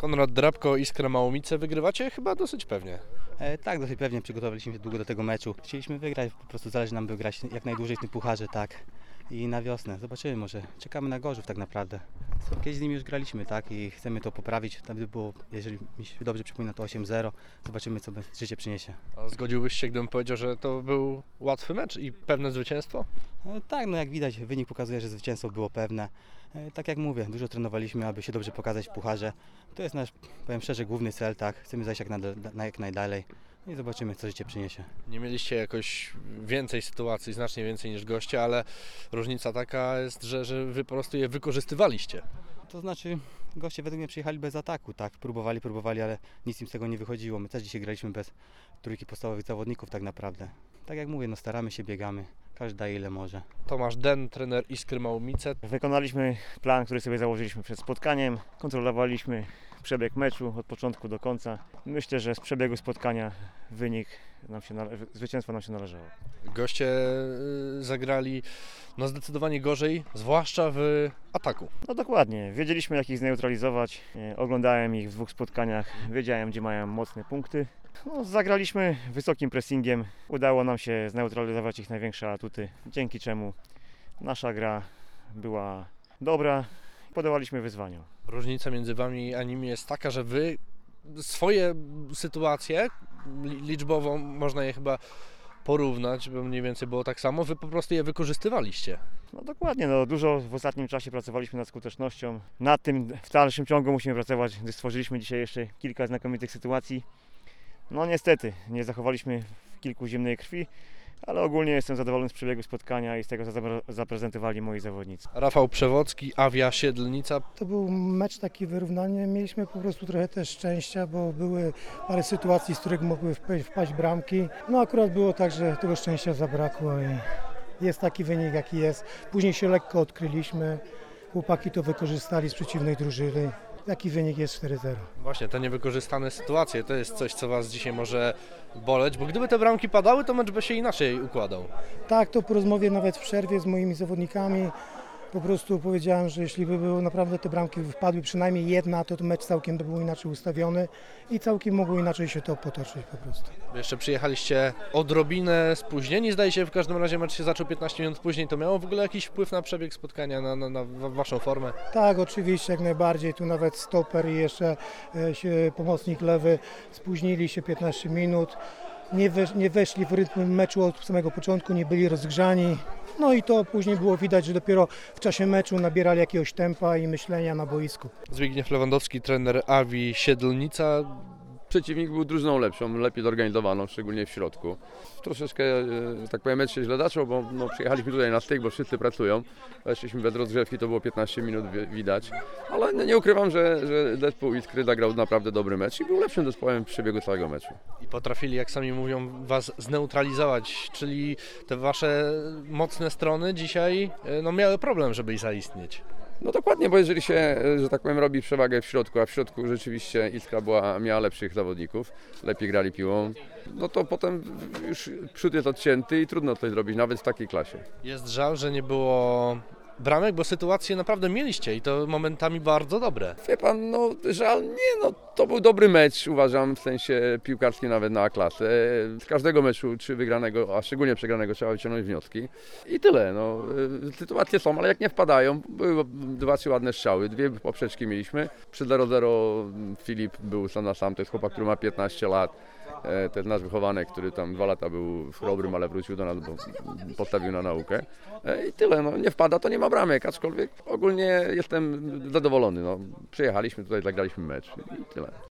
Konrad Drabko, Iskra Małomice, wygrywacie chyba dosyć pewnie. Tak, dosyć pewnie przygotowaliśmy się długo do tego meczu. Chcieliśmy wygrać, po prostu zależy nam, by grać jak najdłużej w tym pucharze, tak. I na wiosnę. Zobaczymy, może czekamy na Gorzów tak naprawdę. Kiedyś z nimi już graliśmy, tak, i chcemy to poprawić. Tam by było, jeżeli mi się dobrze przypomina, to 8-0. Zobaczymy, co życie przyniesie. A zgodziłbyś się, gdybym powiedział, że to był łatwy mecz i pewne zwycięstwo? Tak, no jak widać, wynik pokazuje, że zwycięstwo było pewne. Tak jak mówię, dużo trenowaliśmy, aby się dobrze pokazać w pucharze. To jest nasz, powiem szczerze, główny cel, tak. Chcemy zajść jak najdalej. I zobaczymy, co życie przyniesie. Nie mieliście jakoś więcej sytuacji, znacznie więcej niż goście, ale różnica taka jest, że wy po prostu je wykorzystywaliście. To znaczy, goście według mnie przyjechali bez ataku, tak, próbowali, ale nic im z tego nie wychodziło. My też dzisiaj graliśmy bez trójki podstawowych zawodników tak naprawdę. Tak jak mówię, no staramy się, biegamy, każdy daje ile może. Tomasz Den, trener Iskry Małomice. Wykonaliśmy plan, który sobie założyliśmy przed spotkaniem, kontrolowaliśmy przebieg meczu od początku do końca. Myślę, że z przebiegu spotkania zwycięstwo nam się należało. Goście zagrali zdecydowanie gorzej, zwłaszcza w ataku. No dokładnie, wiedzieliśmy jak ich zneutralizować, oglądałem ich w dwóch spotkaniach, wiedziałem gdzie mają mocne punkty. Zagraliśmy wysokim pressingiem, udało nam się zneutralizować ich największe atuty, dzięki czemu nasza gra była dobra, podołaliśmy wyzwaniom. Różnica między wami a nimi jest taka, że wy swoje sytuacje, liczbowo można je chyba porównać, bo mniej więcej było tak samo, wy po prostu je wykorzystywaliście. No dokładnie, dużo w ostatnim czasie pracowaliśmy nad skutecznością. Nad tym w dalszym ciągu musimy pracować, gdyż stworzyliśmy dzisiaj jeszcze kilka znakomitych sytuacji. No niestety, nie zachowaliśmy kilku zimnej krwi, ale ogólnie jestem zadowolony z przebiegu spotkania i z tego, co zaprezentowali moi zawodnicy. Rafał Przewocki, Awia Siedlnica. To był mecz taki wyrównany. Mieliśmy po prostu trochę też szczęścia, bo były parę sytuacji, z których mogły wpaść bramki. No akurat było tak, że tego szczęścia zabrakło i jest taki wynik, jaki jest. Później się lekko odkryliśmy. Chłopaki to wykorzystali z przeciwnej drużyny. Taki wynik jest 4-0. Właśnie, te niewykorzystane sytuacje to jest coś, co was dzisiaj może boleć, bo gdyby te bramki padały, to mecz by się inaczej układał. Tak, to po rozmowie nawet w przerwie z moimi zawodnikami po prostu powiedziałem, że jeśli by było naprawdę te bramki wpadły przynajmniej jedna, to mecz całkiem by był inaczej ustawiony i całkiem mogło inaczej się to potoczyć po prostu. Jeszcze przyjechaliście odrobinę spóźnieni, zdaje się, w każdym razie mecz się zaczął 15 minut później. To miało w ogóle jakiś wpływ na przebieg spotkania, na waszą formę? Tak, oczywiście, jak najbardziej. Tu nawet stoper i jeszcze się pomocnik lewy spóźnili się 15 minut. Nie weszli w rytm meczu od samego początku, nie byli rozgrzani. No i to później było widać, że dopiero w czasie meczu nabierali jakiegoś tempa i myślenia na boisku. Zbigniew Lewandowski, trener Awii Siedlnica. Przeciwnik był drużyną lepszą, lepiej zorganizowaną, szczególnie w środku. Troszeczkę, tak powiem, mecz się źle zaczął, bo przyjechaliśmy tutaj na styk, bo wszyscy pracują. Weszliśmy bez rozgrzewki, to było 15 minut widać. Ale nie ukrywam, że zespół Iskry zagrał naprawdę dobry mecz i był lepszym zespołem w przebiegu całego meczu. I potrafili, jak sami mówią, was zneutralizować, czyli te wasze mocne strony dzisiaj miały problem, żeby zaistnieć. No dokładnie, bo jeżeli się, że tak powiem, robi przewagę w środku, a w środku rzeczywiście Iskra miała lepszych zawodników, lepiej grali piłą, no to potem już przód jest odcięty i trudno coś zrobić, nawet w takiej klasie. Jest żal, że nie było bramek, bo sytuacje naprawdę mieliście i to momentami bardzo dobre. Wie pan, żal nie, to był dobry mecz, uważam, w sensie piłkarskim nawet na A-klasę. Z każdego meczu, czy wygranego, a szczególnie przegranego, trzeba wyciągnąć wnioski. I tyle, sytuacje są, ale jak nie wpadają, były 2-3 ładne strzały, 2 poprzeczki mieliśmy. Przy 0-0 Filip był sam na sam, to jest chłopak, który ma 15 lat. To jest nasz wychowanek, który tam 2 lata był chrobrym, ale wrócił do nas, bo postawił na naukę. I tyle, nie wpada, to nie ma bramek, aczkolwiek ogólnie jestem zadowolony. Przyjechaliśmy tutaj, zagraliśmy mecz i tyle.